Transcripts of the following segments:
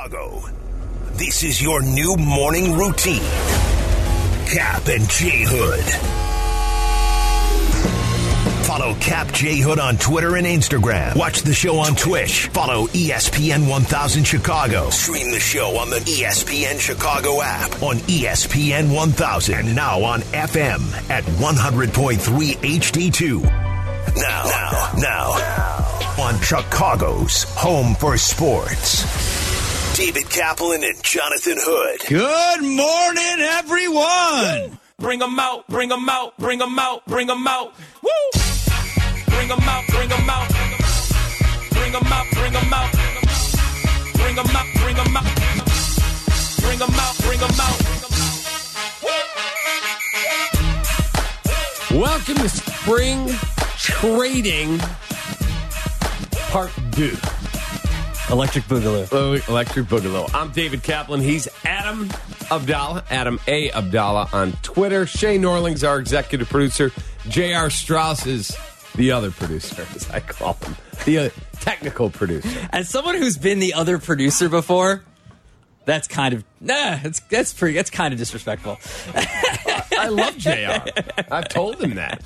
Chicago. This is your new morning routine. Cap and J Hood. Follow Cap J Hood on Twitter and Instagram. Watch the show on Twitch. Follow ESPN 1000 Chicago. Stream the show on the ESPN Chicago app, on ESPN 1000, and now on FM at 100.3 HD2. Now, on Chicago's home for sports. David Kaplan and Jonathan Hood. Good morning, everyone. Woo! Bring them out, bring them out, bring them out, bring them out. Woo! Bring them out, bring them out. Bring them out, bring them out. Bring them out, bring them out. Bring them out, bring them out. Welcome to Spring Trading Part 2. Electric Boogaloo. Electric Boogaloo. I'm David Kaplan. He's Adam Abdallah, Adam A. Abdallah on Twitter. Shay Norling's our executive producer. J.R. Strauss is the other producer, as I call him. The technical producer. As someone who's been the other producer before, that's kind of that's kind of disrespectful. I love J.R. I've told him that.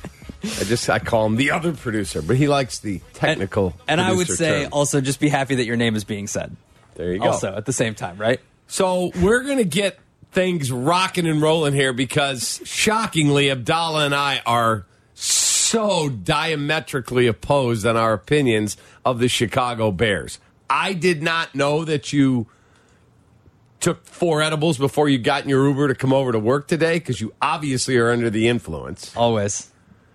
I call him the other producer, but he likes the technical and I would producer say term. also just be happy that your name is being said. There you go. Also at the same time, right? So we're going to get things rocking and rolling here because, shockingly, Abdallah and I are so diametrically opposed on our opinions of the Chicago Bears. I did not know that you took 4 edibles before you got in your Uber to come over to work today because you obviously are under the influence. Always.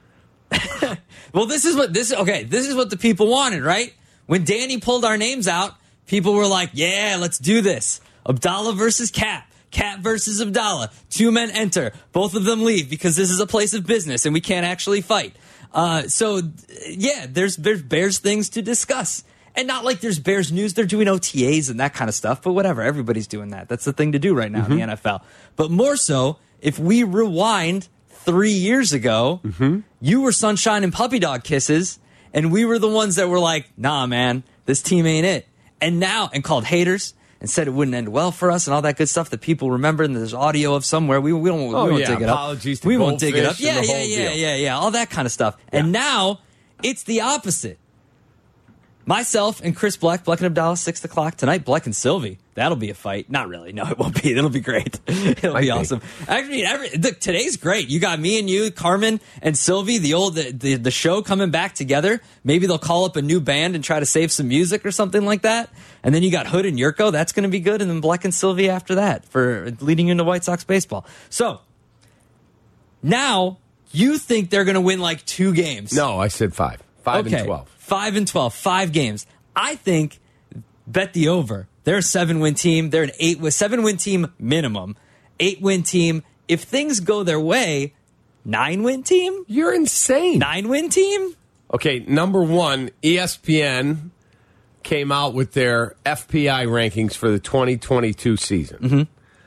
Well, this is what the people wanted, right? When Danny pulled our names out, people were like, yeah, let's do this. Abdallah versus Cap. Cap versus Abdallah. 2 men enter. Both of them leave because this is a place of business and we can't actually fight. So, there's Bears things to discuss. And not like there's Bears news. They're doing OTAs and that kind of stuff. But whatever. Everybody's doing that. That's the thing to do right now in the NFL. But more so, if we rewind 3 years ago, you were sunshine and puppy dog kisses, and we were the ones that were like, nah, man, this team ain't it. And now, and called haters, and said it wouldn't end well for us, and all that good stuff that people remember, and there's audio of somewhere. We won't dig it up. Apologies to we won't dig it up. Goldfish. Yeah, all that kind of stuff. Yeah. And now, it's the opposite. Myself and Chris Bleck and Abdallah, 6 o'clock tonight. Bleck and Sylvie. That'll be a fight. Not really. No, it won't be. It'll be great. It'll be awesome. Actually, today's great. You got me and you, Carmen and Sylvie, the show coming back together. Maybe they'll call up a new band and try to save some music or something like that. And then you got Hood and Yurko. That's going to be good. And then Bleck and Sylvie after that for leading you into White Sox baseball. So, now you think they're going to win like 2 games. No, I said 5. 5 and 12. 5 and 12. 5 games. I think bet the over. They're a 7-win team. They're an 7-win team minimum. 8-win team. If things go their way, 9-win team? You're insane. 9-win team? Okay, number one, ESPN came out with their FPI rankings for the 2022 season.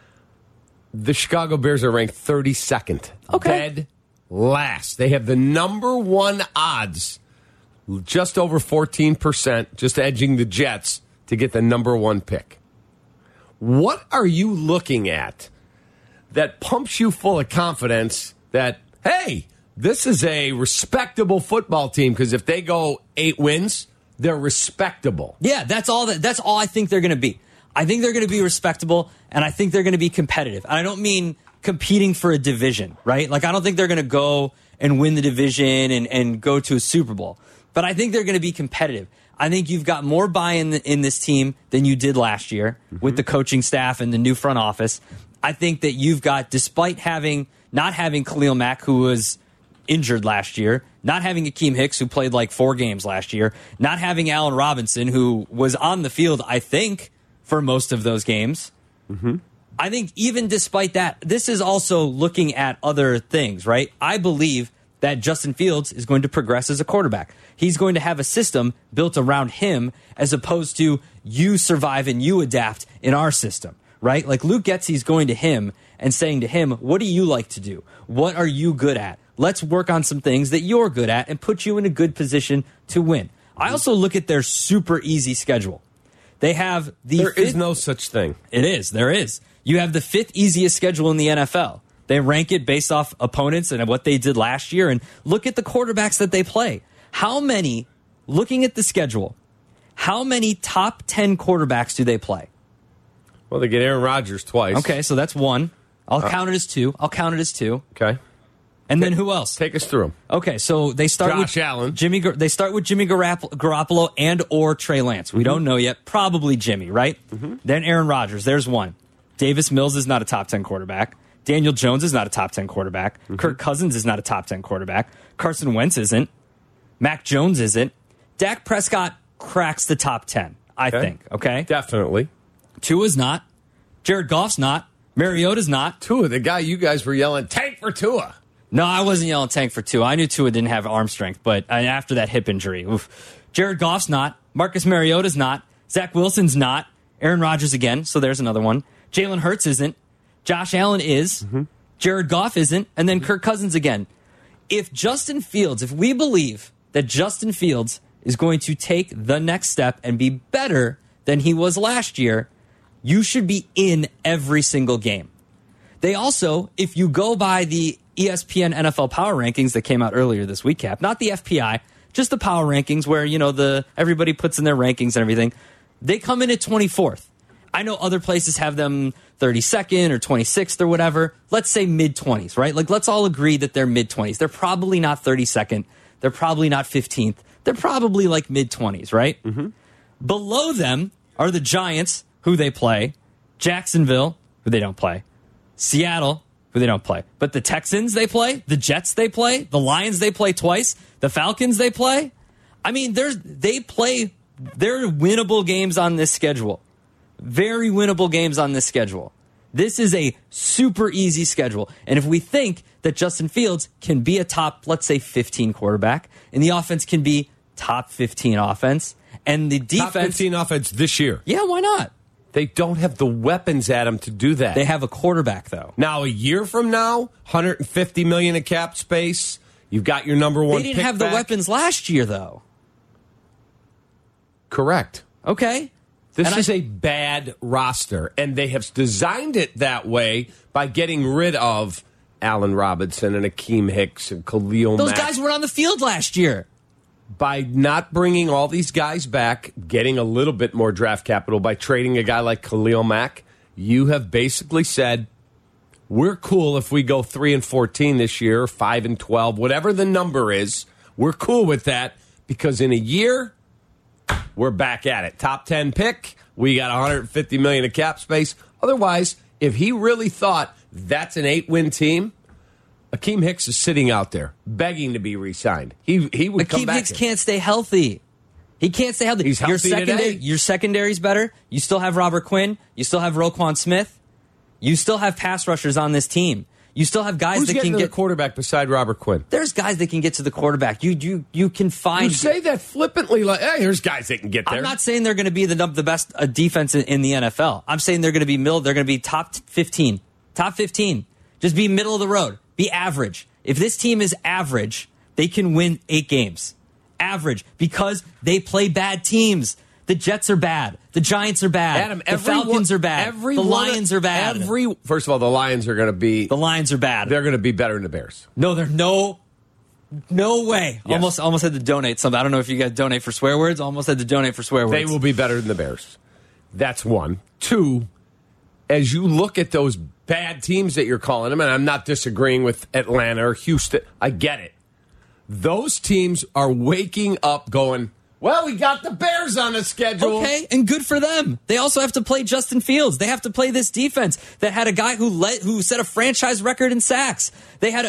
The Chicago Bears are ranked 32nd. Okay. Dead last. They have the number 1 odds, just over 14%, just edging the Jets to get the number 1 pick. What are you looking at that pumps you full of confidence that, hey, this is a respectable football team? Because if they go 8 wins, they're respectable. Yeah, that's all I think they're going to be. I think they're going to be respectable, and I think they're going to be competitive. And I don't mean competing for a division, right? Like, I don't think they're going to go and win the division and go to a Super Bowl. But I think they're going to be competitive. I think you've got more buy-in in this team than you did last year with the coaching staff and the new front office. I think that you've got, despite not having Khalil Mack, who was injured last year, not having Akeem Hicks, who played like 4 games last year, not having Allen Robinson, who was on the field, I think, for most of those games. I think even despite that, this is also looking at other things, right? I believe that Justin Fields is going to progress as a quarterback. He's going to have a system built around him as opposed to you survive and you adapt in our system, right? Like Luke Getsy's going to him and saying to him, what do you like to do? What are you good at? Let's work on some things that you're good at and put you in a good position to win. I also look at their super easy schedule. They have the There is fifth, no such thing. It is. There is. You have the 5th easiest schedule in the NFL. They rank it based off opponents and what they did last year. And look at the quarterbacks that they play. How many, looking at the schedule, how many top 10 quarterbacks do they play? Well, they get Aaron Rodgers twice. Okay, so that's 1. I'll count it as 2. Okay. And then who else? Take us through them. Okay, so they start Josh with Allen. They start with Jimmy Garoppolo and or Trey Lance. We don't know yet. Probably Jimmy, right? Then Aaron Rodgers. There's 1. Davis Mills is not a top 10 quarterback. Daniel Jones is not a top 10 quarterback. Kirk Cousins is not a top 10 quarterback. Carson Wentz isn't. Mac Jones isn't. Dak Prescott cracks the top 10, I think. Okay? Definitely. Tua's not. Jared Goff's not. Mariota's not. Tua, the guy you guys were yelling, tank for Tua. No, I wasn't yelling tank for Tua. I knew Tua didn't have arm strength, but after that hip injury, oof. Jared Goff's not. Marcus Mariota's not. Zach Wilson's not. Aaron Rodgers again, so there's another one. Jalen Hurts isn't. Josh Allen is. Jared Goff isn't. And then Kirk Cousins again. If we believe that Justin Fields is going to take the next step and be better than he was last year, you should be in every single game. They also, if you go by the ESPN NFL Power Rankings that came out earlier this week, Cap, not the FPI, just the Power Rankings where, everybody puts in their rankings and everything, they come in at 24th. I know other places have them 32nd or 26th or whatever. Let's say mid-20s, right? Like, let's all agree that they're mid-20s. They're probably not 32nd. They're probably not 15th. They're probably like mid-20s, right? Below them are the Giants, who they play, Jacksonville, who they don't play, Seattle, who they don't play. But the Texans they play, the Jets they play, the Lions they play twice, the Falcons they play. I mean, they're winnable games on this schedule. Very winnable games on this schedule. This is a super easy schedule. And if we think that Justin Fields can be a top, let's say, 15 quarterback, and the offense can be top 15 offense, and the defense... Top 15 offense this year. Yeah, why not? They don't have the weapons, Adam, to do that. They have a quarterback, though. Now, a year from now, $150 million in cap space. You've got your number one pick. They didn't have the weapons last year, though. Correct. Okay. This is a bad roster, and they have designed it that way by getting rid of Allen Robinson and Akeem Hicks and Khalil Those Mack. guys were on the field last year. By not bringing all these guys back, getting a little bit more draft capital by trading a guy like Khalil Mack, you have basically said, we're cool if we go 3-14 this year, 5-12, whatever the number is. We're cool with that because in a year, we're back at it. Top 10 pick. We got $150 million of cap space. Otherwise, if he really thought that's an 8-win team, Akeem Hicks is sitting out there begging to be re-signed. He would come back. Akeem Hicks can't stay healthy. He can't stay healthy. He's healthy today. Your secondary's better. You still have Robert Quinn. You still have Roquan Smith. You still have pass rushers on this team. You still have guys Who's that getting can to get the quarterback beside Robert Quinn. There's guys that can get to the quarterback. You can find. You say that flippantly, like, hey, here's guys that can get there. I'm not saying they're going to be the best defense in the NFL. I'm saying they're going to be middle. They're going to be top 15. Top 15. Just be middle of the road. Be average. If this team is average, they can win 8 games. Average. Because they play bad teams. The Jets are bad. The Giants are bad. Adam, the Falcons are bad. The Lions are bad. First of all, the Lions are going to be... The Lions are bad. They're going to be better than the Bears. No, they're no way. Yes. Almost had to donate something. I don't know if you guys donate for swear words. Almost had to donate for swear words. They will be better than the Bears. That's one. Two, as you look at those bad teams that you're calling them, and I'm not disagreeing with Atlanta or Houston. I get it. Those teams are waking up going... Well, we got the Bears on the schedule. Okay, and good for them. They also have to play Justin Fields. They have to play this defense that had a guy who set a franchise record in sacks. They had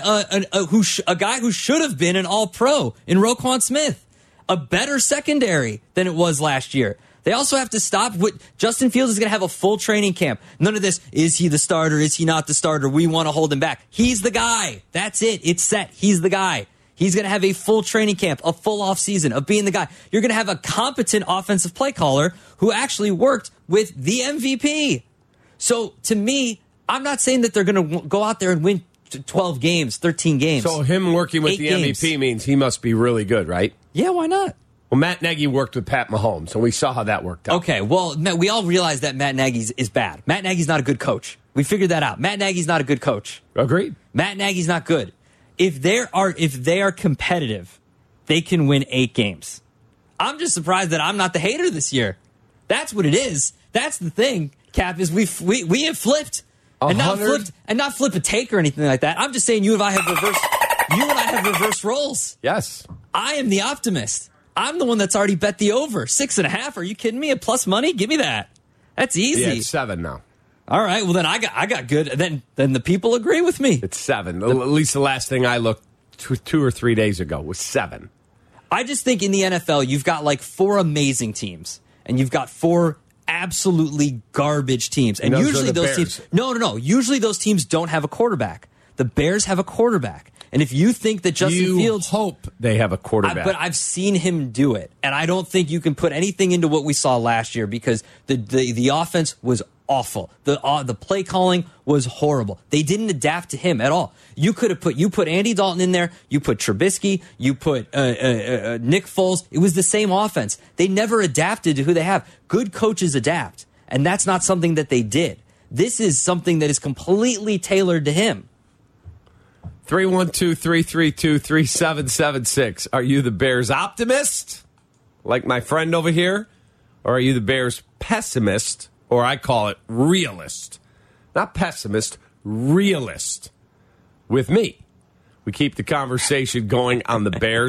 a guy who should have been an All-Pro in Roquan Smith. A better secondary than it was last year. They also have to stop. Justin Fields is going to have a full training camp. None of this, is he the starter? Is he not the starter? We want to hold him back. He's the guy. That's it. It's set. He's the guy. He's going to have a full training camp, a full offseason of being the guy. You're going to have a competent offensive play caller who actually worked with the MVP. So, to me, I'm not saying that they're going to go out there and win 12 games, 13 games. So him working with the games. MVP means he must be really good, right? Yeah, why not? Well, Matt Nagy worked with Pat Mahomes, and we saw how that worked out. Okay, well, we all realize that Matt Nagy is bad. Matt Nagy's not a good coach. We figured that out. Matt Nagy's not a good coach. Agreed. Matt Nagy's not good. If they are competitive, they can win 8 games. I'm just surprised that I'm not the hater this year. That's what it is. That's the thing, Cap, is we have flipped. And not flip a take or anything like that. I'm just saying you and I have reversed roles. Yes. I am the optimist. I'm the one that's already bet the over. 6.5. Are you kidding me? A plus money? Give me that. That's easy. Yeah, it's 7 now. All right. Well, then I got good. Then the people agree with me. It's 7. At least the last thing I looked 2 or 3 days ago was 7. I just think in the NFL, you've got like 4 amazing teams, and you've got 4 absolutely garbage teams. And usually those teams, no. Usually those teams don't have a quarterback. The Bears have a quarterback. And if you think that Justin Fields, hope they have a quarterback. But I've seen him do it, and I don't think you can put anything into what we saw last year because the offense was awful. The play calling was horrible. They didn't adapt to him at all. You put Andy Dalton in there. You put Trubisky. You put Nick Foles. It was the same offense. They never adapted to who they have. Good coaches adapt, and that's not something that they did. This is something that is completely tailored to him. 312-332-3776. Are you the Bears optimist, like my friend over here? Or are you the Bears pessimist, or I call it realist? Not pessimist, realist. With me. We keep the conversation going on the Bears.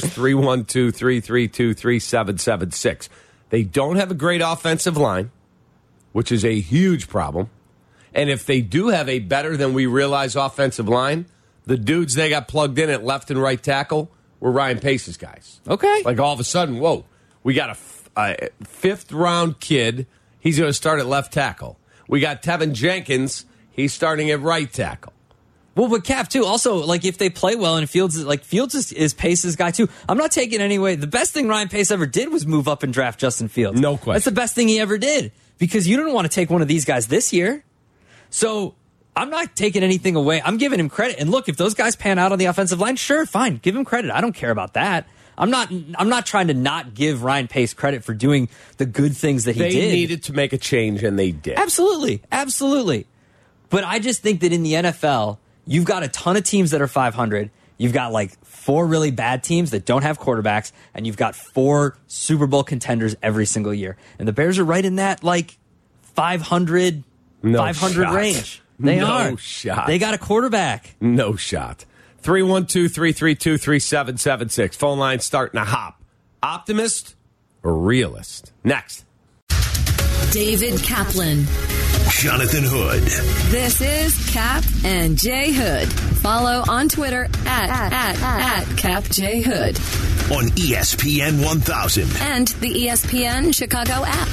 312-332-3776. They don't have a great offensive line, which is a huge problem. And if they do have a better than we realize offensive line, the dudes they got plugged in at left and right tackle were Ryan Pace's guys. Okay. Like all of a sudden, whoa, we got a 5th-round kid. He's going to start at left tackle. We got Tevin Jenkins. He's starting at right tackle. Well, but Cap, too, also, like, if they play well and Fields is Pace's guy, too. I'm not taking anyway. The best thing Ryan Pace ever did was move up and draft Justin Fields. No question. That's the best thing he ever did because you didn't want to take one of these guys this year. So I'm not taking anything away. I'm giving him credit. And look, if those guys pan out on the offensive line, sure, fine. Give him credit. I don't care about that. I'm not trying to not give Ryan Pace credit for doing the good things that he did. They needed to make a change, and they did. Absolutely. Absolutely. But I just think that in the NFL, you've got a ton of teams that are 500. You've got like 4 really bad teams that don't have quarterbacks, and you've got 4 Super Bowl contenders every single year. And the Bears are right in that like 500 range. They are. No shot. They got a quarterback. No shot. 312-332-3776. Phone line starting to hop. Optimist or realist? Next. David Kaplan. Jonathan Hood. This is Cap and J Hood. Follow on Twitter at Cap J Hood. On ESPN 1000. And the ESPN Chicago app.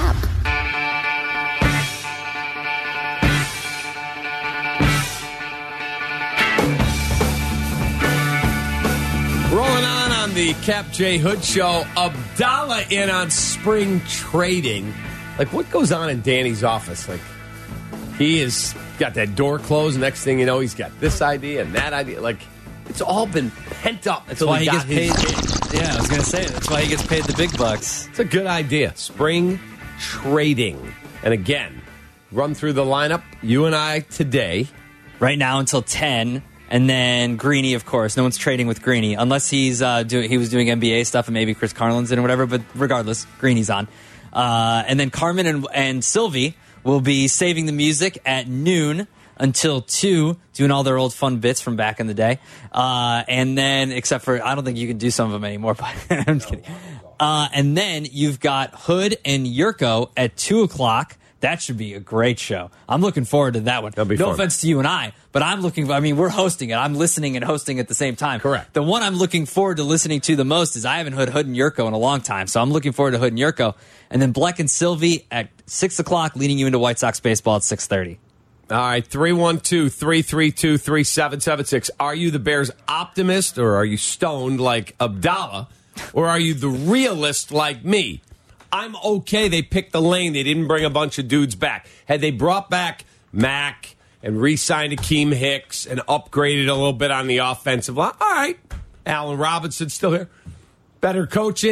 Rolling on the Cap J Hood Show. Abdallah in on spring trading. Like, what goes on in Danny's office? Like, he has got that door closed. Next thing you know, he's got this idea and that idea. Like, it's all been pent up. That's why he gets paid. Yeah, I was going to say, that's why he gets paid the big bucks. It's a good idea. Spring trading. And again, run through the lineup. You and I today. Right now until 10. And then Greeny, of course. No one's trading with Greeny unless he was doing NBA stuff and maybe Chris Carlin's in or whatever. But regardless, Greeny's on. And then Carmen and Sylvie will be saving the music at noon until 2, doing all their old fun bits from back in the day. And then, except for, I don't think you can do some of them anymore, but I'm just kidding. And then you've got Hood and Yurko at 2 o'clock. That should be a great show. I'm looking forward to that one. That'll be no fun. offense to you and I, but we're hosting it. I'm listening and hosting at the same time. Correct. The one I'm looking forward to listening to the most is I haven't heard Hood and Yurko in a long time, so I'm looking forward to Hood and Yurko. And then Bleck and Sylvie at 6 o'clock, leading you into White Sox baseball at 6:30. All right, 312-332-3776. Are you the Bears optimist or are you stoned like Abdallah? Or are you the realist like me? I'm okay. They picked the lane. They didn't bring a bunch of dudes back. Had they brought back Mack and re-signed Akeem Hicks and upgraded a little bit on the offensive line, all right. Allen Robinson's still here. Better coaching.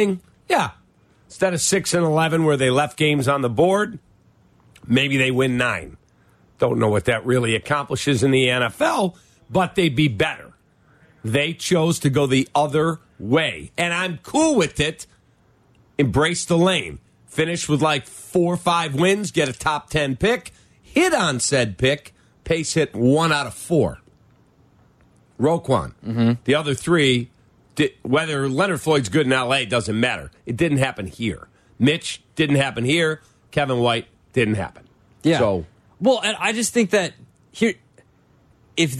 Yeah. Instead of 6-11 where they left games on the board, maybe they win 9. Don't know what that really accomplishes in the NFL, but they'd be better. They chose to go the other way, and I'm cool with it. Embrace the lane. Finish with like 4 or 5 wins, get a top 10 pick, hit on said pick, pace hit 1 out of 4. Roquan. Mm-hmm. The other 3, whether Leonard Floyd's good in L.A. doesn't matter. It didn't happen here. Mitch didn't happen here. Kevin White didn't happen. Yeah. So, well, and I just think that here, if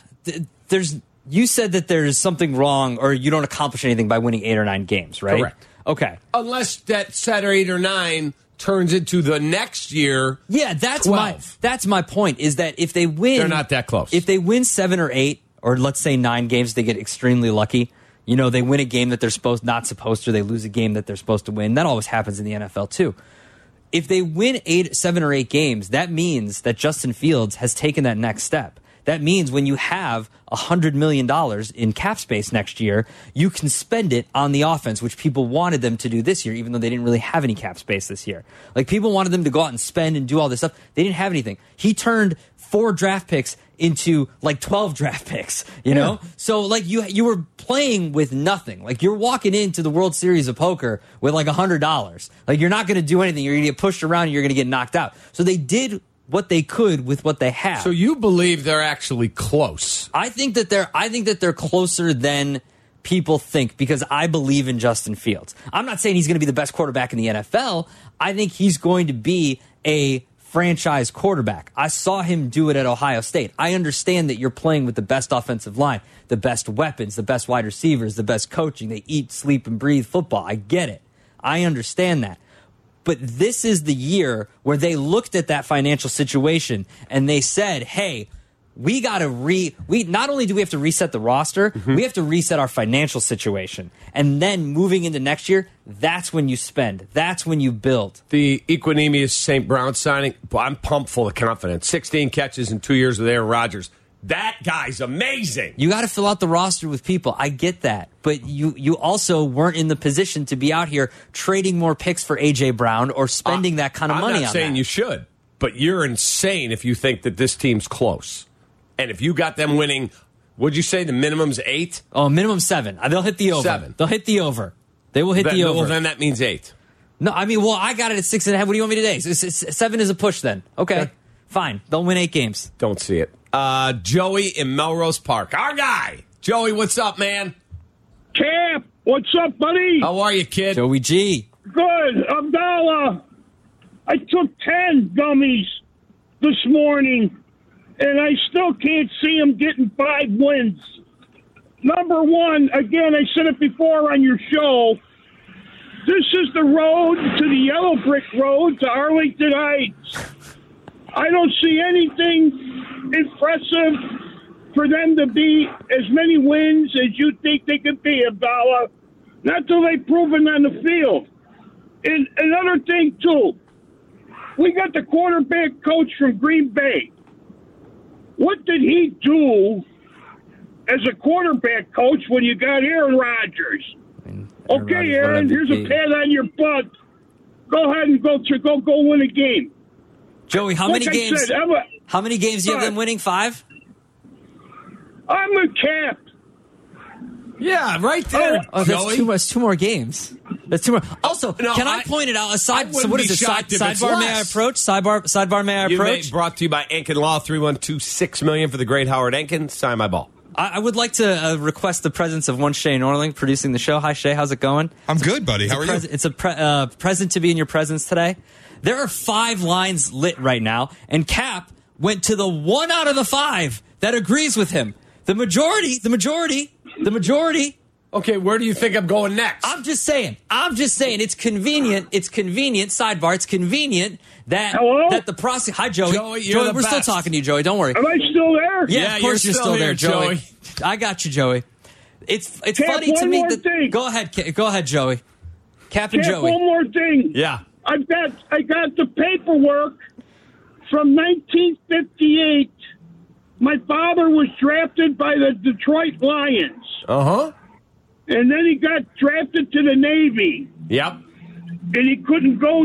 you said that there's something wrong or you don't accomplish anything by winning 8 or 9 games, right? Correct. Okay. Unless that set or 8 or 9 turns into the next year. Yeah, that's 12. my point, is that if they win, they're not that close. If they win 7 or 8, or let's say 9 games, they get extremely lucky. You know, they win a game that they're not supposed to, they lose a game that they're supposed to win. That always happens in the NFL too. If they win 7 or 8 games, that means that Justin Fields has taken that next step. That means when you have $100 million in cap space next year, you can spend it on the offense, which people wanted them to do this year, even though they didn't really have any cap space this year. Like, people wanted them to go out and spend and do all this stuff. They didn't have anything. He turned 4 draft picks into like 12 draft picks, you know? So like you were playing with nothing. Like, you're walking into the World Series of Poker with like $100. Like, you're not going to do anything. You're going to get pushed around and you're going to get knocked out. So they did what they could with what they have. So you believe they're actually close? I think that they're closer than people think, because I believe in Justin Fields. I'm not saying he's going to be the best quarterback in the NFL. I think he's going to be a franchise quarterback. I saw him do it at Ohio State. I understand that you're playing with the best offensive line, the best weapons, the best wide receivers, the best coaching. They eat, sleep, and breathe football. I get it. I understand that. But this is the year where they looked at that financial situation and they said, hey, we got to not only do we have to reset the roster, we have to reset our financial situation. And then moving into next year, that's when you spend. That's when you build. The Equanimeous St. Brown signing, I'm pumped full of confidence. 16 catches in 2 years with Aaron Rodgers. That guy's amazing. You got to fill out the roster with people. I get that. But you also weren't in the position to be out here trading more picks for A.J. Brown or spending that kind of money on that. I'm not saying you should, but you're insane if you think that this team's close. And if you got them winning, would you say the minimum's 8? Oh, minimum 7. They'll hit the over. 7. They'll hit the over. They will hit the over. Well, then that means 8. No, I mean, well, I got it at 6.5. What do you want me to do? 7 is a push then. Okay, fine. They'll win 8 games. Don't see it. Joey in Melrose Park. Our guy. Joey, what's up, man? Cap, what's up, buddy? How are you, kid? Joey G. Good. Abdallah, I took 10 gummies this morning, and I still can't see them getting 5 wins. Number one, again, I said it before on your show, this is the road to the Yellow Brick Road to Arlington Heights. I don't see anything impressive for them to be as many wins as you think they could be, Abdallah. Not till they've proven on the field. And another thing, too, we got the quarterback coach from Green Bay. What did he do as a quarterback coach when you got Aaron Rodgers? Okay, Aaron, here's a pat on your butt. Go ahead and go win a game. Joey, how many games? How many games do you have them winning? 5? I'm a Cap. Yeah, right there. Oh, that's too much. 2 more games. That's 2 more. Also, can I point it out? So what is it? Sidebar? May I approach? Sidebar? May I approach? Brought to you by Enkin Law. 312-6 million for the great Howard Enkin. Sign my ball. I would like to request the presence of one Shay Norling producing the show. Hi, Shay. How's it going? I'm good, buddy. How are you? It's a present to be in your presence today. There are 5 lines lit right now, and Cap went to the 1 out of the 5 that agrees with him. The majority. Okay, where do you think I'm going next? I'm just saying. It's convenient. Sidebar. It's convenient that the process. Hi, Joey. Joey, we're still talking to you, Joey. Don't worry. Am I still there? Yeah, of course you're still there, Joey. I got you, Joey. It's funny to me that. Go ahead, Joey. Cap and Joey. One more thing. Yeah. I got the paperwork from 1958. My father was drafted by the Detroit Lions. Uh-huh. and then he got drafted to the Navy, Yep. and he couldn't go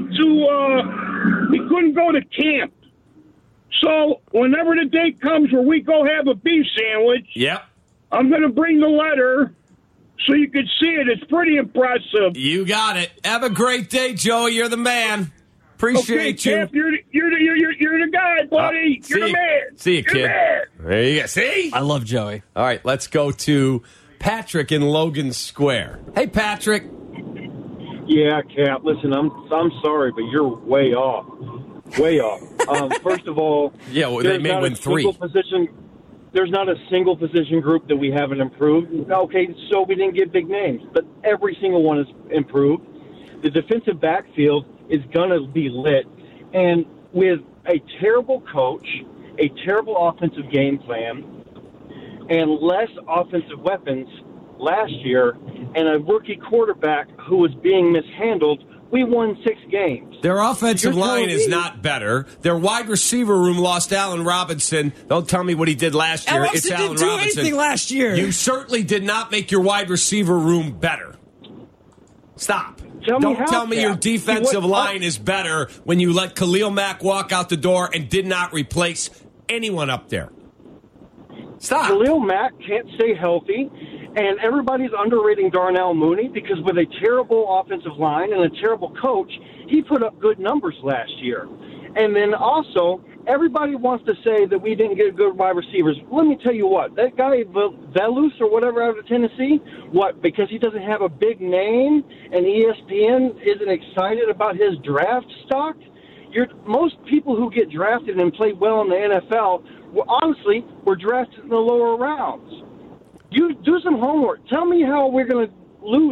to camp. So whenever the day comes where we go have a beef sandwich, Yep. I'm going to bring the letter so you can see it. It's pretty impressive. You got it. Have a great day, Joey. You're the man. Appreciate you. Cap, you're the guy, buddy. You're the man. See you, You're kid. the man. There you go. See? I love Joey. All right, let's go to Patrick in Logan Square. Hey, Patrick. Yeah, Cap. Listen, I'm sorry, but you're way off. Way off. First of all, Yeah, well, they there's may not win a 3. single position. There's not a single position group that we haven't improved. Okay, so we didn't get big names, but every single one is improved. The defensive backfield is going to be lit, and with a terrible coach, a terrible offensive game plan, and less offensive weapons last year, and a rookie quarterback who was being mishandled, we won 6 games. Their offensive You're line telling is me- not better. Their wide receiver room lost Allen Robinson. Don't tell me what he did last year. Robinson It's didn't Allen do Robinson. anything last year. You certainly did not make your wide receiver room better. Stop. Tell me Don't how, tell me your Cap. defensive What- line is better when you let Khalil Mack walk out the door and did not replace anyone up there. Stop. Khalil Mack can't stay healthy, and everybody's underrating Darnell Mooney because with a terrible offensive line and a terrible coach, he put up good numbers last year. And then also, everybody wants to say that we didn't get good wide receivers. Let me tell you what, that guy Velus or whatever out of Tennessee, because he doesn't have a big name and ESPN isn't excited about his draft stock? Most people who get drafted and play well in the NFL, honestly, were drafted in the lower rounds. You do some homework. Tell me how we're going to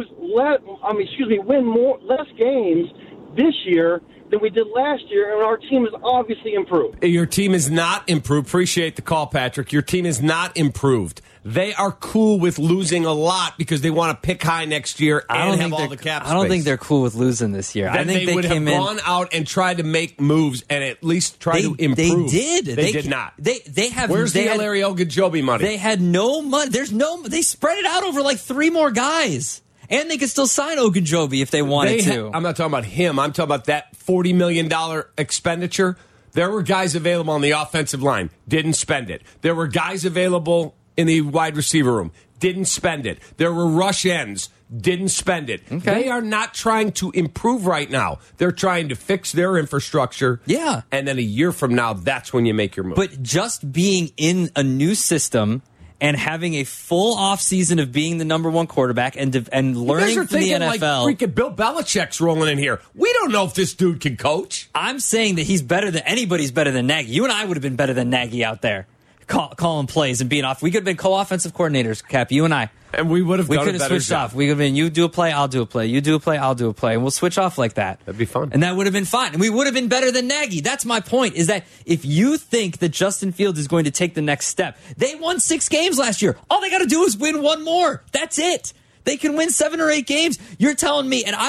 win less games this year than we did last year, and our team has obviously improved. Your team is not improved. Appreciate the call, Patrick. Your team is not improved. They are cool with losing a lot because they want to pick high next year and have all the cap space. I don't think they're cool with losing this year. Then I think they would have came in. gone out and tried to make moves and at least try to improve. They did. They did not. They have. Where's they the had, Larry Ogunjobi money? They had no money. They spread it out over like 3 more guys. And they could still sign Ogunjobi if they wanted to. I'm not talking about him. I'm talking about that $40 million expenditure. There were guys available on the offensive line. Didn't spend it. There were guys available in the wide receiver room. Didn't spend it. There were rush ends. Didn't spend it. Okay. They are not trying to improve right now. They're trying to fix their infrastructure. Yeah. And then a year from now, that's when you make your move. But just being in a new system and having a full offseason of being the number 1 quarterback and learning from the NFL. Like freaking Bill Belichick's rolling in here. We don't know if this dude can coach. I'm saying that he's better than anybody's better than Nagy. You and I would have been better than Nagy out there. Calling plays and being off. We could have been co-offensive coordinators, Cap, you and I. And we would have done a could have better switched job. off. We could have been, you do a play, I'll do a play. You do a play, I'll do a play. And we'll switch off like that. That'd be fun. And that would have been fine. And we would have been better than Nagy. That's my point, is that if you think that Justin Fields is going to take the next step, they won 6 games last year. All they got to do is win 1 more. That's it. They can win 7 or 8 games. You're telling me, and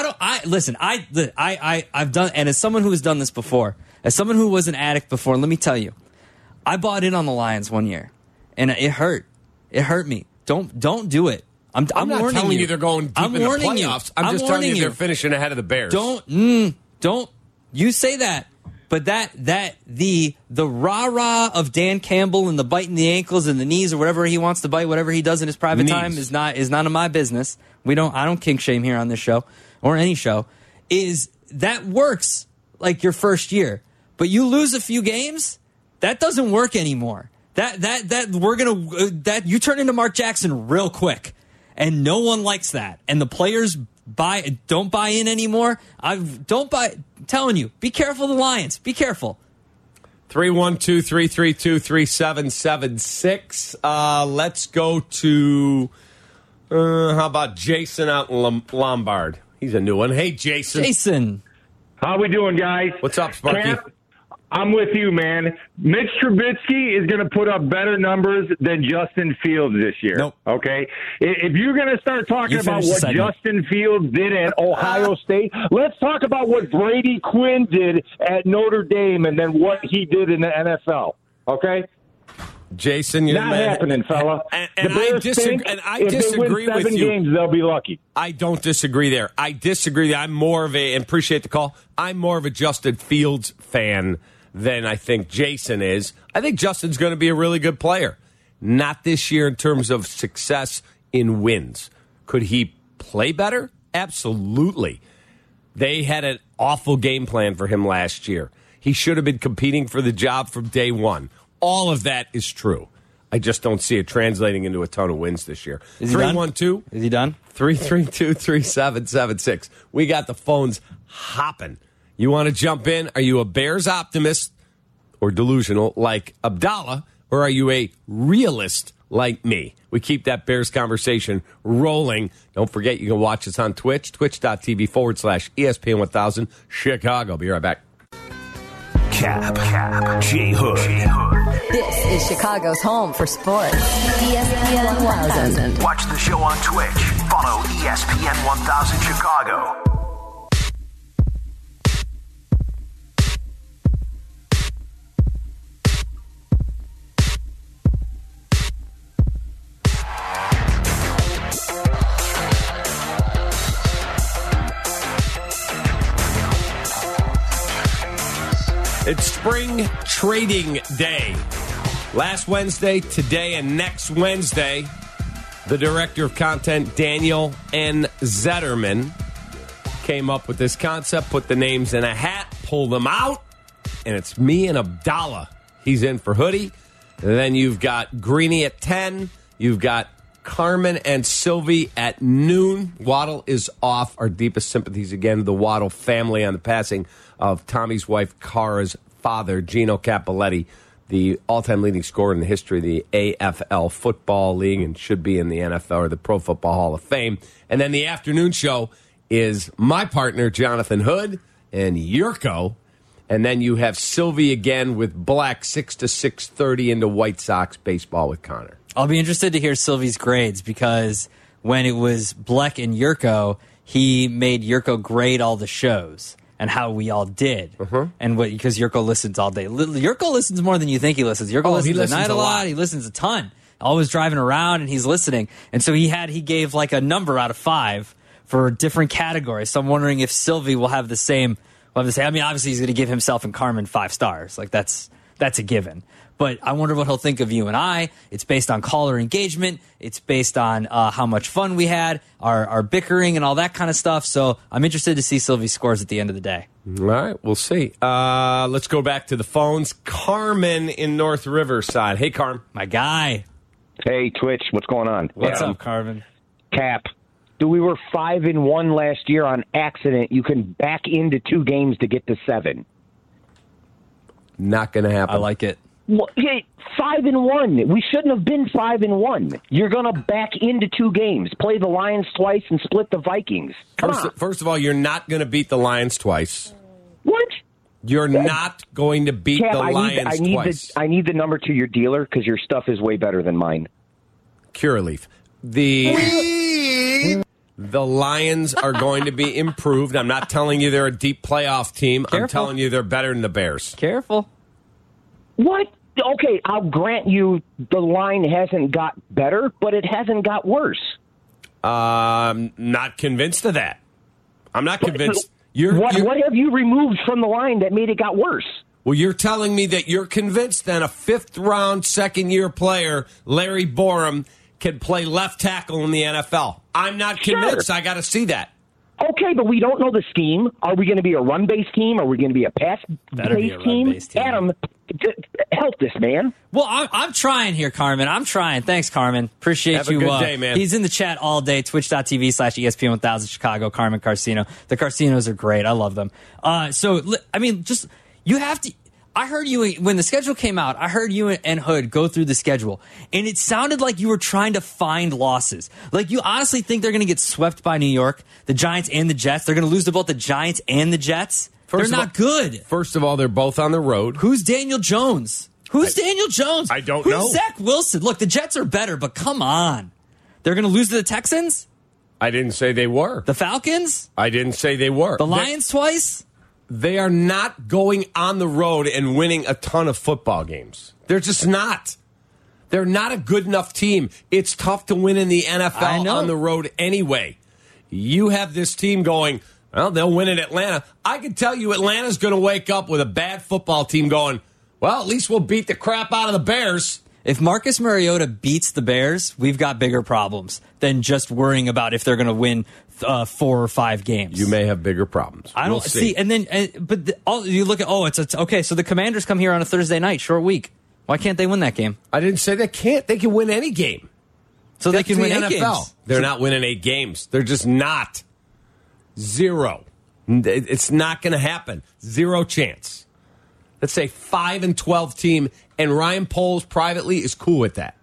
I've done, and as someone who has done this before, as someone who was an addict before, let me tell you, I bought in on the Lions one year. And it hurt. It hurt me. Don't do it. I'm not warning telling you you they're going deep in the playoffs. I'm just telling you they're finishing ahead of the Bears. Don't you say that. But the rah-rah of Dan Campbell and the biting the ankles and the knees or whatever he wants to bite, whatever he does in his private time is none of my business. I don't kink shame here on this show or any show. Is that works like your first year. But you lose a few games, that doesn't work anymore. That you turn into Mark Jackson real quick, and no one likes that. And the players don't buy in anymore. I'm telling you, be careful of the Lions. Be careful. 312-332-3776. Let's go to how about Jason out in Lombard? He's a new one. Hey, Jason. How we doing, guys? What's up, Sparky? Cap, I'm with you, man. Mitch Trubisky is going to put up better numbers than Justin Fields this year. Nope. Okay? If you're going to start talking about what Justin Fields did at Ohio State, let's talk about what Brady Quinn did at Notre Dame and then what he did in the NFL. Okay? Jason, you're Not the man. happening, fella. And The Bears disagree. think And I if they disagree win with 7 you. games, they'll be lucky. I don't disagree there. I disagree. I'm more of a, and appreciate the call, I'm more of a Justin Fields fan than I think Jason is. I think Justin's going to be a really good player. Not this year in terms of success in wins. Could he play better? Absolutely. They had an awful game plan for him last year. He should have been competing for the job from day one. All of that is true. I just don't see it translating into a ton of wins this year. Is he done? 312 Is he done? 332-3776. We got the phones hopping. You want to jump in? Are you a Bears optimist or delusional like Abdallah, or are you a realist like me? We keep that Bears conversation rolling. Don't forget, you can watch us on Twitch, twitch.tv/ESPN 1000 Chicago. Be right back. Cap, J Hood. This is Chicago's home for sports. ESPN 1000. Watch the show on Twitch. Follow ESPN 1000 Chicago. It's spring trading day. Last Wednesday, today, and next Wednesday, the director of content, Daniel N. Zetterman, came up with this concept, put the names in a hat, pulled them out, and it's me and Abdallah. He's in for Hoodie. And then you've got Greeny at 10. You've got Carmen and Sylvie at noon. Waddle is off. Our deepest sympathies again to the Waddle family on the passing of Tommy's wife, Cara's father, Gino Cappelletti, the all-time leading scorer in the history of the AFL Football League and should be in the NFL or the Pro Football Hall of Fame. And then the afternoon show is my partner, Jonathan Hood, and Yurko. And then you have Sylvie again with Black, 6 to 6:30 into White Sox baseball with Connor. I'll be interested to hear Sylvie's grades because when it was Bleck and Yurko, he made Yurko grade all the shows and how we all did. And because Yurko listens all day. Yurko listens more than you think he listens. Yurko listens at night a lot. He listens a ton. Always driving around and he's listening. And so he gave like a number out of 5 for different categories. So I'm wondering if Sylvie will have the same. I mean, obviously he's going to give himself and Carmen 5 stars. Like that's a given. But I wonder what he'll think of you and I. It's based on caller engagement. It's based on how much fun we had, our bickering and all that kind of stuff. So I'm interested to see Sylvie's scores at the end of the day. All right, we'll see. Let's go back to the phones. Carmen in North Riverside. Hey, Carmen. My guy. Hey, Twitch, what's going on? What's up, Carmen? Cap. We were 5-1 last year on accident. You can back into 2 games to get to 7. Not going to happen. I like it. Well, hey, 5-1. We shouldn't have been 5-1. You're going to back into 2 games. Play the Lions twice and split the Vikings. First of all, you're not going to beat the Lions twice. What? You're not going to beat Cap, the Lions twice. I need the number to your dealer because your stuff is way better than mine. Curaleaf. The Lions are going to be improved. I'm not telling you they're a deep playoff team. Careful. I'm telling you they're better than the Bears. Careful. What? Okay, I'll grant you the line hasn't got better, but it hasn't got worse. Not convinced of that. I'm not convinced. What have you removed from the line that made it got worse? Well, you're telling me that you're convinced then a 5th-round, second-year player, Larry Borum, can play left tackle in the NFL. I'm not convinced. Sure. I got to see that. Okay, but we don't know the scheme. Are we going to be a run-based team? Are we going to be a pass-based team? Adam, help this man. Well, I'm trying here, Carmen. I'm trying. Thanks, Carmen. Appreciate Have you. a good day, man. He's in the chat all day. Twitch.tv/ESPN 1000 Chicago. Carmen Carcino. The Carcinos are great. I love them. You have to. I heard you when the schedule came out. I heard you and Hood go through the schedule, and it sounded like you were trying to find losses. Like you honestly think they're going to get swept by New York, the Giants and the Jets. They're going to lose to both the Giants and the Jets. They're not good. First of all, they're both on the road. Who's Daniel Jones? Daniel Jones? I don't know. Who's Zach Wilson? Look, the Jets are better, but come on. They're going to lose to the Texans? I didn't say they were. The Falcons? I didn't say they were. The Lions twice? They are not going on the road and winning a ton of football games. They're just not. They're not a good enough team. It's tough to win in the I NFL know. on the road anyway. You have this team going, well, they'll win at Atlanta. I can tell you Atlanta's going to wake up with a bad football team going, well, at least we'll beat the crap out of the Bears. If Marcus Mariota beats the Bears, we've got bigger problems than just worrying about if they're going to win 4 or 5 games. You may have bigger problems. I don't We'll see. And then, you look at, it's okay. So the Commanders come here on a Thursday night, short week. Why can't they win that game? I didn't say they can't. They can win any game. So That's they can win the 8 NFL. games. They're not winning 8 games. They're just not. 0. It's not going to happen. 0 chance. Let's say 5-12 team, and Ryan Poles privately is cool with that.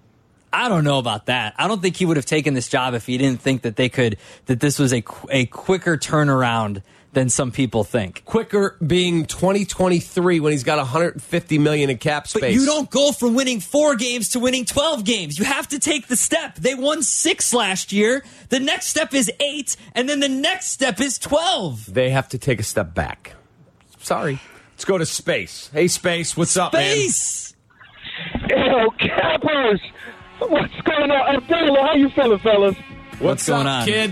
I don't know about that. I don't think he would have taken this job if he didn't think that that this was a quicker turnaround than some people think. Quicker being 2023 when he's got $150 million in cap space. But you don't go from winning 4 games to winning 12 games. You have to take the step. They won 6 last year. The next step is 8, and then the next step is 12. They have to take a step back. Sorry. Let's go to Space. Hey, Space, what's up, man? Space! Yo, Cappers! What's going on? Abdullah, how you feeling, fellas? What's going up, on? kid?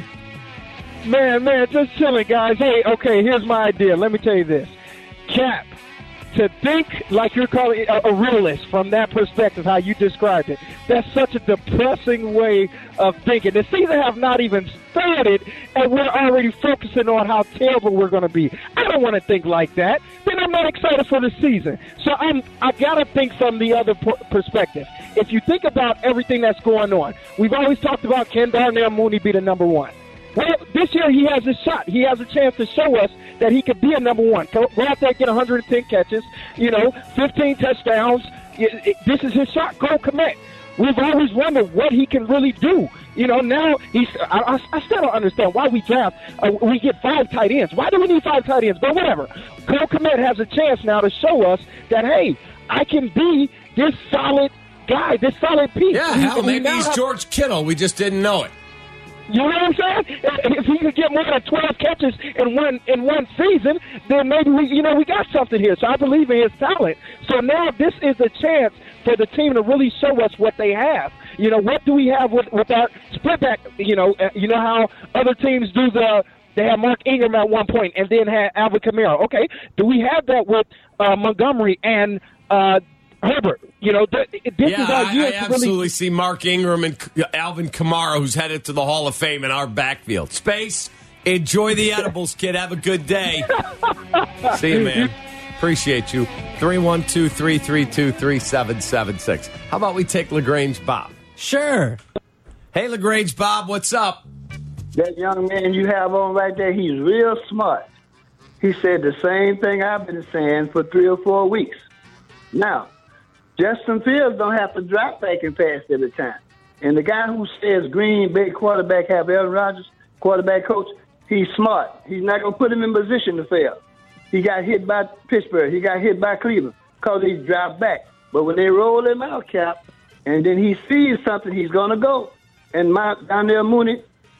Man, just chilling, guys. Hey, okay, here's my idea. Let me tell you this. Cap, to think like you're calling a realist from that perspective, how you described it, that's such a depressing way of thinking. The season have not even started, and we're already focusing on how terrible we're going to be. I don't want to think like that. Then I'm not excited for the season. So I got to think from the other perspective. If you think about everything that's going on, we've always talked about can Darnell Mooney be the number 1. Well, this year he has a shot. He has a chance to show us that he could be a number 1. Go out there, get 110 catches, 15 touchdowns. This is his shot. Go commit. We've always wondered what he can really do. Now I still don't understand why we draft. We get 5 tight ends. Why do we need 5 tight ends? But whatever. Cole Kmet has a chance now to show us that, hey, I can be this solid guy, this solid piece. Yeah, hell, maybe he's George Kittle. We just didn't know it. You know what I'm saying? If he could get more than 12 catches in one season, then maybe we got something here. So I believe in his talent. So now this is a chance for the team to really show us what they have. What do we have with our split back? You know how other teams do they have Mark Ingram at one point and then had Alvin Kamara. Okay, do we have that with Montgomery and Herbert? This is our year. I absolutely see Mark Ingram and Alvin Kamara, who's headed to the Hall of Fame in our backfield. Space, enjoy the edibles, kid. Have a good day. See you, man. Appreciate you. 312-332-3776. How about we take LaGrange Bob? Sure. Hey, LaGrange Bob, what's up? That young man you have on right there, he's real smart. He said the same thing I've been saying for 3 or 4 weeks. Now, Justin Fields don't have to drop back and pass every time. And the guy who says Green Bay quarterback have Aaron Rodgers, quarterback coach, he's smart. He's not going to put him in position to fail. He got hit by Pittsburgh. He got hit by Cleveland because he dropped back. But when they roll him out, Cap, and then he sees something, he's going to go. And Darnell Mooney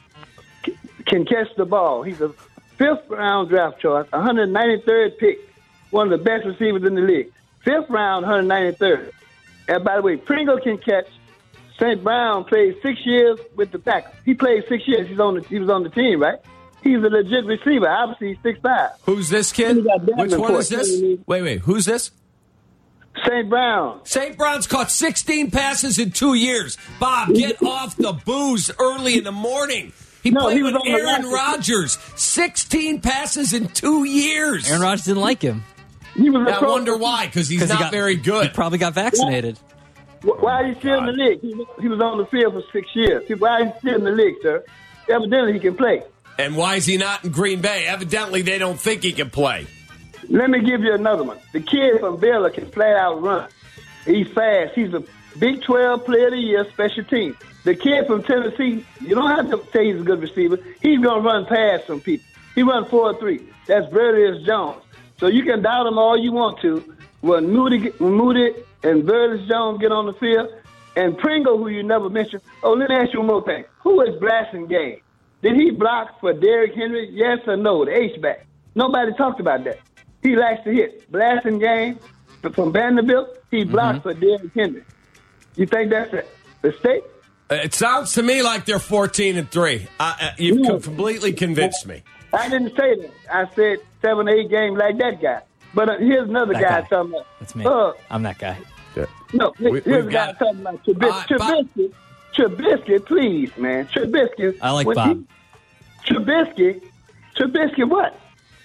can catch the ball. He's a 5th-round draft choice, 193rd pick, one of the best receivers in the league. 5th round, 193rd. And by the way, Pringle can catch. St. Brown played 6 years with the Packers. He played 6 years. He was on the team, right? He's a legit receiver. Obviously, he's 6'5". Who's this kid? Which one is this? Wait. Who's this? St. Brown. St. Brown's caught 16 passes in 2 years. Bob, get off the booze early in the morning. He played with Aaron Rodgers. 16 passes in 2 years. Aaron Rodgers didn't like him. I wonder why, because he's not very good. He probably got vaccinated. Why are you still in the league? He was on the field for 6 years. Why is he still in the league, sir? Evidently, he can play. And why is he not in Green Bay? Evidently, they don't think he can play. Let me give you another one. The kid from Baylor can flat out run. He's fast. He's a Big 12 Player of the Year, special team. The kid from Tennessee, you don't have to say he's a good receiver. He's going to run past some people. He runs 4-3. That's Verlius Jones. So you can doubt him all you want to. When Moody and Verlius Jones get on the field, and Pringle, who you never mentioned. Oh, let me ask you one more thing. Who is Blasingame? Did he block for Derrick Henry? Yes or no? The H-back. Nobody talked about that. He likes to hit. Blasingame from Vanderbilt, he blocked for Derrick Henry. You think that's a mistake? It sounds to me like they're 14-3. You've completely convinced me. I didn't say that. I said 7 or 8 games like that guy. But here's another guy talking about. That's me. I'm that guy. Yeah. No, here's a guy talking about Trubisky. Trubisky, please, man. Trubisky. I like Bob. Trubisky what?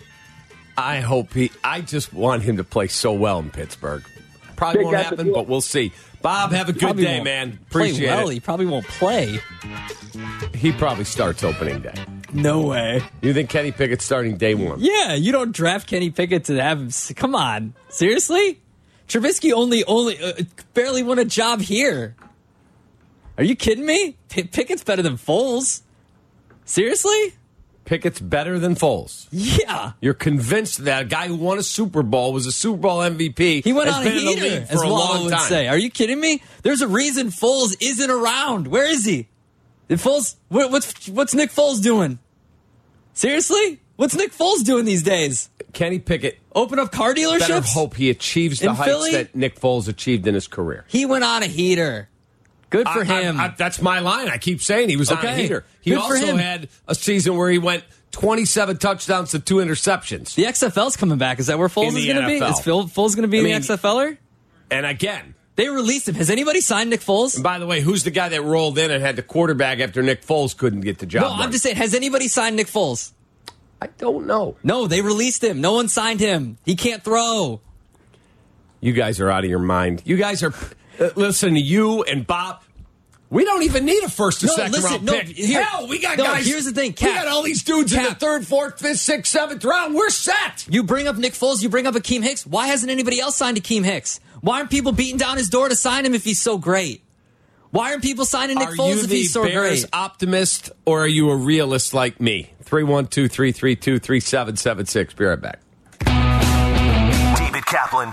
I just want him to play so well in Pittsburgh. Probably won't happen, but we'll see. Bob, have a good day, man. Appreciate it. He probably won't play. He probably starts opening day. No way. You think Kenny Pickett's starting day 1? Yeah, you don't draft Kenny Pickett to have him. Come on. Seriously? Trubisky only barely won a job here. Are you kidding me? Pickett's better than Foles. Seriously? Pickett's better than Foles. Yeah. You're convinced that a guy who won a Super Bowl, was a Super Bowl MVP. He went has on been a heater, in the league for as a Walla long would time. say. Are you kidding me? There's a reason Foles isn't around. Where is he? What's Nick Foles doing? Seriously? What's Nick Foles doing these days? Kenny Pickett. Open up car dealerships? Better hope he achieves the heights Philly? that Nick Foles achieved in his career. He went on a heater. Good for him. That's my line. I keep saying he was on a heater. He Good for also him. had a season where he went 27 touchdowns to 2 interceptions. The XFL's coming back. Is that where Foles is going to be? Is Foles going to be the XFLer? And again, they released him. Has anybody signed Nick Foles? And by the way, who's the guy that rolled in and had the quarterback after Nick Foles couldn't get the job No, done? I'm just saying, has anybody signed Nick Foles? I don't know. No, they released him. No one signed him. He can't throw. You guys are out of your mind. You guys are... listen, you and Bob... We don't even need a first or second round pick. Hell, we got guys... Here's the thing, we got all these dudes in the 3rd, 4th, 5th, 6th, 7th round. We're set. You bring up Nick Foles, you bring up Akeem Hicks. Why hasn't anybody else signed Akeem Hicks? Why aren't people beating down his door to sign him if he's so great? Why aren't people signing Nick Foles if he's so great? Are you the Bears optimist or are you a realist like me? 312-332-3776. Be right back. David Kaplan,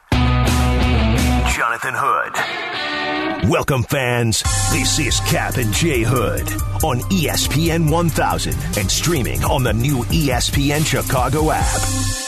Jonathan Hood. Welcome, fans. This is Cap and J Hood on ESPN 1000 and streaming on the new ESPN Chicago app.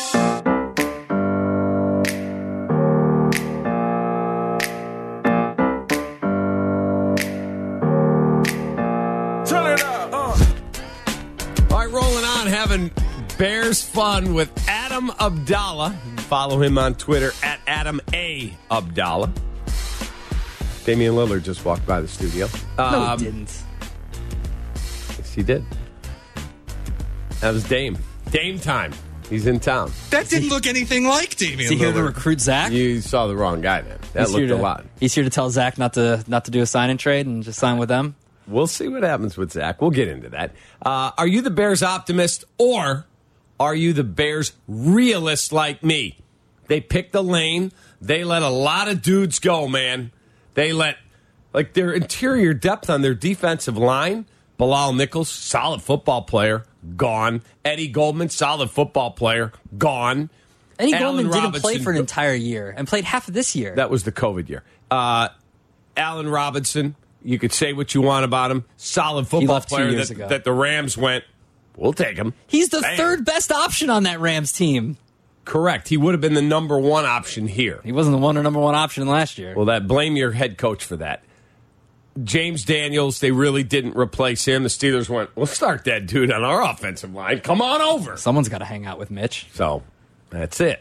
Turn it up. All right, rolling on, having Bears fun with Adam Abdallah. Follow him on Twitter at Adam A. Abdallah. Damian Lillard just walked by the studio. No, he didn't. Yes, he did. That was Dame. Dame time. He's in town. That didn't look anything like Damian Is he here to Lillard. recruit Zach? You saw the wrong guy, man. That looked a lot. He's here to tell Zach not to do a sign and trade and just sign with them? We'll see what happens with Zach. We'll get into that. Are you the Bears optimist or are you the Bears realist like me? They picked the lane. They let a lot of dudes go, man. They let, like, their interior depth on their defensive line. Bilal Nichols, solid football player, gone. Eddie Goldman, solid football player, gone. Eddie Allen Goldman didn't Robinson, play for an entire year and played half of this year. That was the COVID year. Allen Robinson, you could say what you want about him. Solid football left 2 player years ago. that the Rams went, we'll take him. He's the Bam. third best option on that Rams team. Correct. He would have been the number 1 option here. He wasn't the number one option last year. Well, blame your head coach for that. James Daniels, they really didn't replace him. The Steelers went, we'll start that dude on our offensive line. Come on over. Someone's got to hang out with Mitch. So, that's it.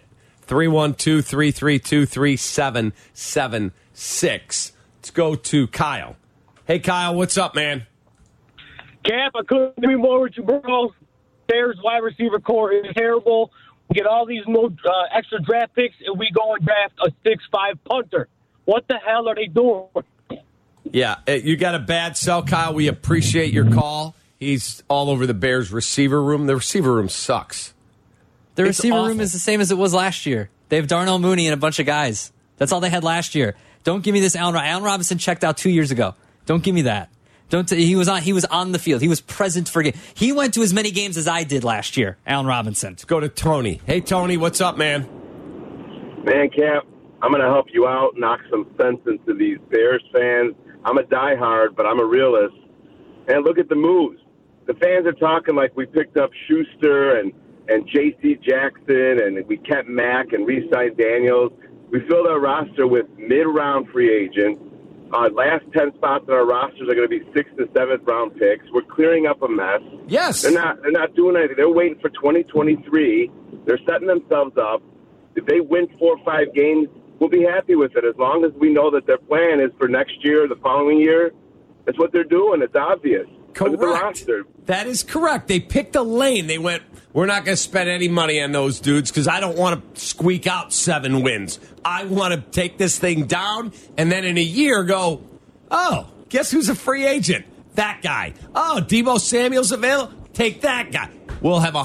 312-332-3776. Let's go to Kyle. Hey, Kyle, what's up, man? Cap, I couldn't agree more with you, bro. Bears wide receiver core is terrible. We get all these extra draft picks, and we go and draft a 6'5" punter. What the hell are they doing? Yeah, you got a bad sell, Kyle. We appreciate your call. He's all over the Bears receiver room. The receiver room sucks. The It's receiver awful. room is the same as it was last year. They have Darnell Mooney and a bunch of guys. That's all they had last year. Don't give me this Allen Robinson checked out 2 years ago. Don't give me that. He was on the field. He was present for game. He went to as many games as I did last year. Allen Robinson. Let's go to Tony. Hey, Tony, what's up, man? Man, Cap, I'm going to help you out, knock some sense into these Bears fans. I'm a diehard, but I'm a realist. And look at the moves. The fans are talking like we picked up Schuster and J.C. Jackson, and we kept Mack and re-signed Daniels. We filled our roster with mid-round free agents. Last 10 spots in our rosters are going to be 6th and 7th round picks. We're clearing up a mess. Yes. They're not doing anything. They're waiting for 2023. They're setting themselves up. If they win 4 or 5 games, we'll be happy with it as long as we know that their plan is for next year, the following year. That's what they're doing. It's obvious. Correct. That is correct. They picked a lane. They went, we're not going to spend any money on those dudes because I don't want to squeak out 7 wins. I want to take this thing down and then in a year go, oh, guess who's a free agent? That guy. Oh, Deebo Samuel's available? Take that guy. We'll have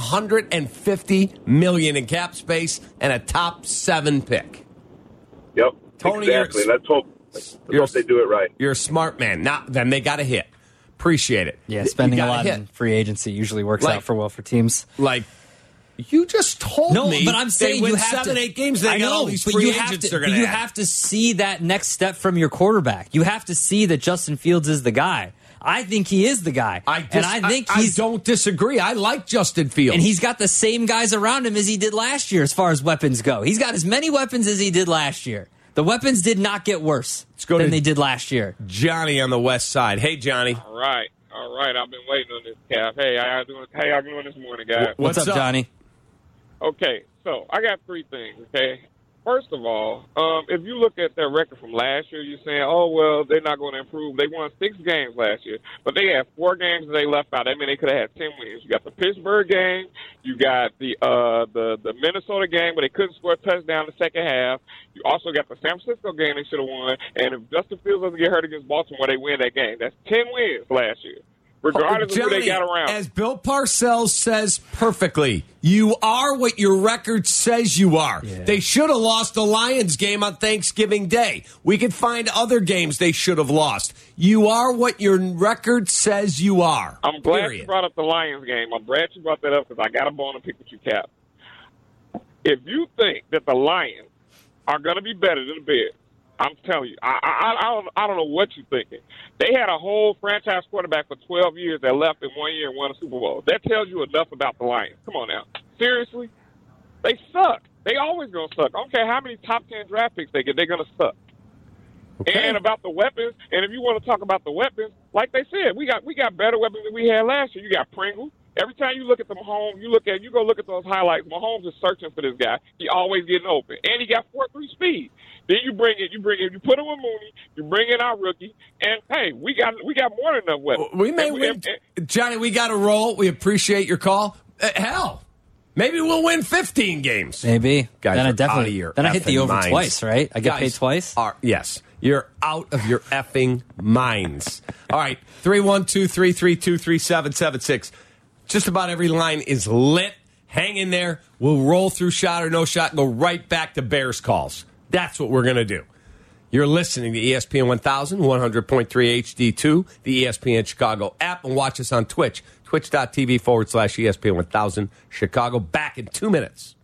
$150 million in cap space and a top 7 pick. Yep, Tony, exactly. Let's hope they do it right. You're a smart man. Now, then they got a hit. Appreciate it. Yeah, spending a lot in free agency usually works out for teams. Like, you just told me. No, but I'm saying you have 7, to, 8 games. They got all these free agents they're going to. You have to see that next step from your quarterback. You have to see that Justin Fields is the guy. I think he is the guy. I don't disagree. I like Justin Fields. And he's got the same guys around him as he did last year as far as weapons go. He's got as many weapons as he did last year. The weapons did not get worse than they did last year. Johnny on the west side. Hey, Johnny. All right. I've been waiting on this, Cap. Hey, how y'all doing this morning, guys? What's up, Johnny? Okay, so I got 3 things, okay? First of all, if you look at their record from last year, you're saying, oh, well, they're not going to improve. They won 6 games last year, but they had 4 games that they left out. I mean, they could have had 10 wins. You got the Pittsburgh game. You got the Minnesota game where they couldn't score a touchdown in the second half. You also got the San Francisco game they should have won. And if Justin Fields doesn't get hurt against Baltimore, they win that game. That's 10 wins last year. Regardless of who they got around. As Bill Parcells says perfectly, you are what your record says you are. Yeah. They should have lost the Lions game on Thanksgiving Day. We could find other games they should have lost. You are what your record says you are. I'm glad you brought up the Lions game. I'm glad you brought that up because I got a bone to pick with you, Cap. If you think that the Lions are going to be better than the Bears, I'm telling you, I don't know what you're thinking. They had a whole franchise quarterback for 12 years that left in 1 year and won a Super Bowl. That tells you enough about the Lions. Come on now. Seriously? They suck. They always going to suck. I don't care how many top 10 draft picks they get, they're going to suck. Okay. And about the weapons, and if you want to talk about the weapons, like they said, we got better weapons than we had last year. You got Pringle. Every time you look at the Mahomes, you go look at those highlights. Mahomes is searching for this guy. He always getting open, and he got 4.3 speed. Then you put him with Mooney, you bring in our rookie, and hey, we got more than enough weapons. We may win, Johnny. We got to roll. We appreciate your call. Hell, maybe we'll win 15 games. Maybe. Guys, then I definitely. Then I hit the over twice, right? I get paid twice. Yes. You're out of your effing minds. All right, 312-332-3776. Just about every line is lit. Hang in there. We'll roll through shot or no shot and go right back to Bears calls. That's what we're going to do. You're listening to ESPN 1000, 100.3 HD2, the ESPN Chicago app, and watch us on Twitch, twitch.tv/ESPN 1000 Chicago. Back in 2 minutes.